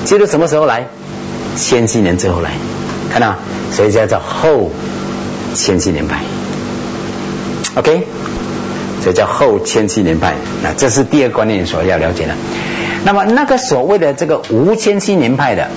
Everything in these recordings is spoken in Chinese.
基督什么时候来？1000年之后来，看到，所以叫做后1000年派。OK， 所以叫后1000年派。那这是第二个观念所要了解的。那么那个所谓的这个无1000年派的，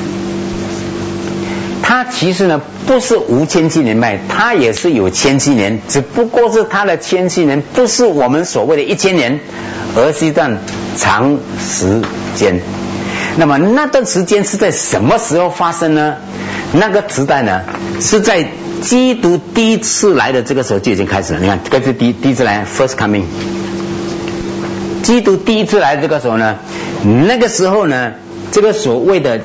它其实呢不是无1000年派，它也是有1000年，只不过是它的1000年不是我们所谓的1000年，而是一段长时间。那么那段时间是在什么时候发生呢？那个时代呢是在基督第一次来的这个时候就已经开始了。你看，这个是第一次来 ，first coming。基督第一次来的这个时候呢，那个时候呢，这个所谓的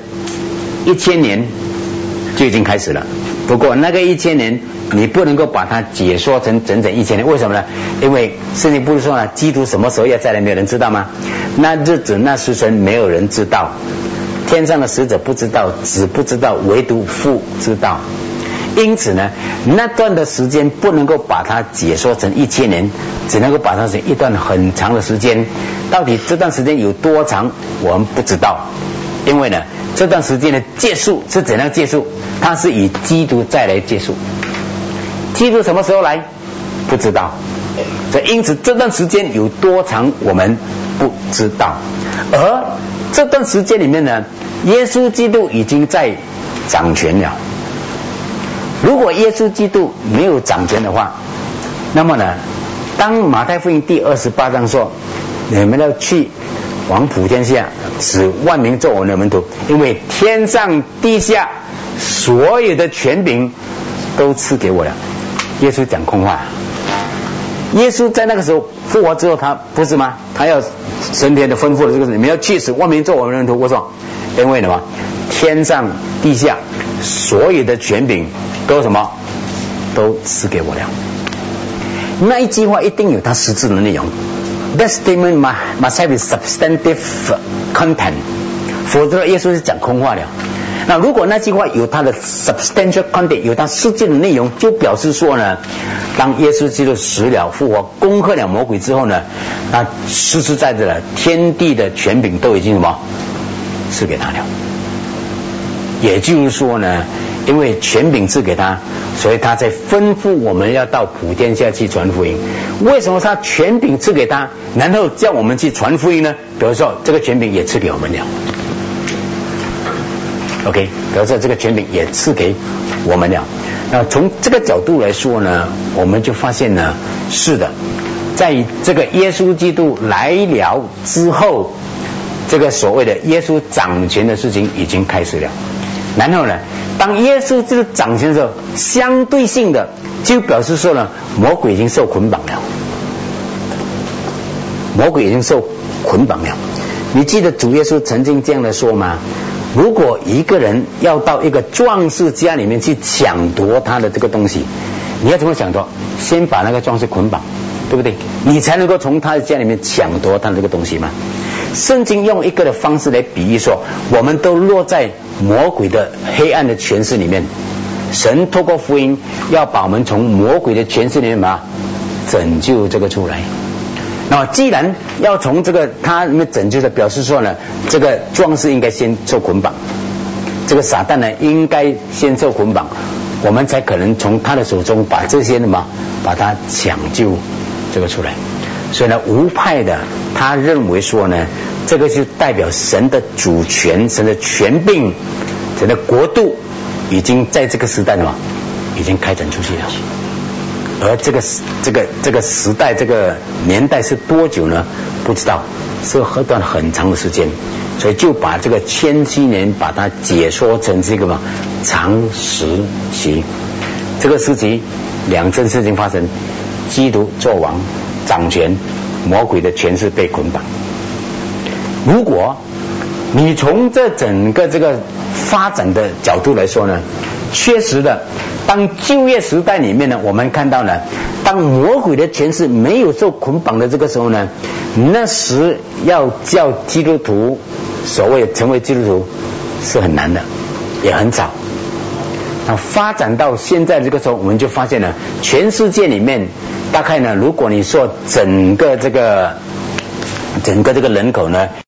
1000年就已经开始了。不过那个1000年，你不能够把它解说成整整1000年，为什么呢？因为圣经不是说呢，基督什么时候要再来，没有人知道吗？那日子那时辰没有人知道，天上的使者不知道，子不知道，唯独父知道。因此呢，那段的时间不能够把它解说成1000年，只能够把它成一段很长的时间。到底这段时间有多长，我们不知道。因为呢，这段时间的结束是怎样结束？它是以基督再来结束。基督什么时候来？不知道。所以因此这段时间有多长，我们不知道。而这段时间里面呢，耶稣基督已经在掌权了。如果耶稣基督没有掌权的话，那么呢，当马太福音第28章说，你们要去往普天下，使万民做我的门徒，因为天上地下所有的权柄都赐给我了。耶稣讲空话。耶稣在那个时候复活之后，他不是吗？他要神天的吩咐的这个，你们要去使万民做我的门徒。为什么？因为什么？天上地下所有的权柄都什么？都赐给我了。那一句话一定有它实质的内容。That statement must have substantive content， 否则耶稣是讲空话了。那如果那句话有它的 substantial content， 有它实际的内容，就表示说呢，当耶稣基督死了复活，攻克了魔鬼之后呢，那实实在在的天地的权柄都已经什么赐给他了。也就是说呢，因为权柄赐给他，所以他才吩咐我们要到普天下去传福音。为什么他权柄赐给他，然后叫我们去传福音呢？比如说这个权柄也赐给我们了。OK， 比如说这个权柄也赐给我们了。那从这个角度来说呢，我们就发现呢，是的，在这个耶稣基督来了之后，这个所谓的耶稣掌权的事情已经开始了。然后呢，当耶稣基督掌权的时候，相对性的就表示说呢，魔鬼已经受捆绑了。魔鬼已经受捆绑了。你记得主耶稣曾经这样的说吗？如果一个人要到一个壮士家里面去抢夺他的这个东西，你要怎么抢夺？先把那个壮士捆绑，对不对？你才能够从他的家里面抢夺他的这个东西嘛。圣经用一个的方式来比喻说，我们都落在魔鬼的黑暗的权势里面，神透过福音要把我们从魔鬼的权势里面嘛拯救这个出来。那么既然要从这个他里面拯救的，表示说呢，这个壮士应该先受捆绑，这个撒旦呢应该先受捆绑，我们才可能从他的手中把这些嘛把他抢救这个出来。所以呢，无派的他认为说呢，这个就代表神的主权、神的权柄、神的国度已经在这个时代嘛已经开展出去了。而这个时代这个年代是多久呢？不知道，是一段很长的时间，所以就把这个1000年把它解说成这个嘛长时期。这个时期两件事情发生：基督作王掌权，魔鬼的权势被捆绑。如果你从这整个这个发展的角度来说呢，确实的，当旧约时代里面呢，我们看到呢，当魔鬼的权势没有受捆绑的这个时候呢，那时要叫基督徒所谓成为基督徒是很难的，也很早。那发展到现在这个时候，我们就发现了全世界里面大概呢，如果你说整个这个人口呢